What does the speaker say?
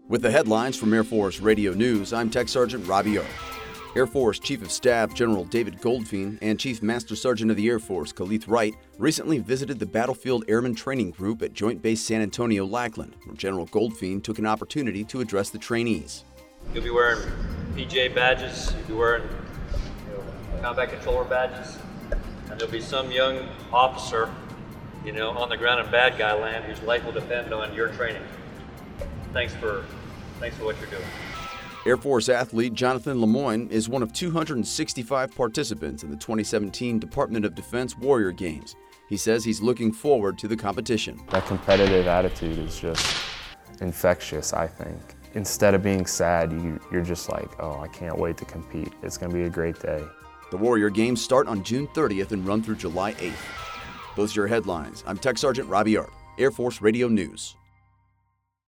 With the headlines from Air Force Radio News, I'm Tech Sergeant Robbie Arp. Air Force Chief of Staff General David Goldfein and Chief Master Sergeant of the Air Force Khalith Wright recently visited the Battlefield Airman Training Group at Joint Base San Antonio-Lackland, where General Goldfein took an opportunity to address the trainees. You'll be wearing PJ badges, you'll be wearing combat controller badges, and there'll be some young officer, on the ground in bad guy land whose life will depend on your training. Thanks for what you're doing. Air Force athlete Jonathan Lemoyne is one of 265 participants in the 2017 Department of Defense Warrior Games. He says he's looking forward to the competition. That competitive attitude is just infectious, I think. Instead of being sad, you're just like, oh, I can't wait to compete. It's going to be a great day. The Warrior Games start on June 30th and run through July 8th. Those are your headlines. I'm Tech Sergeant Robbie Arp, Air Force Radio News.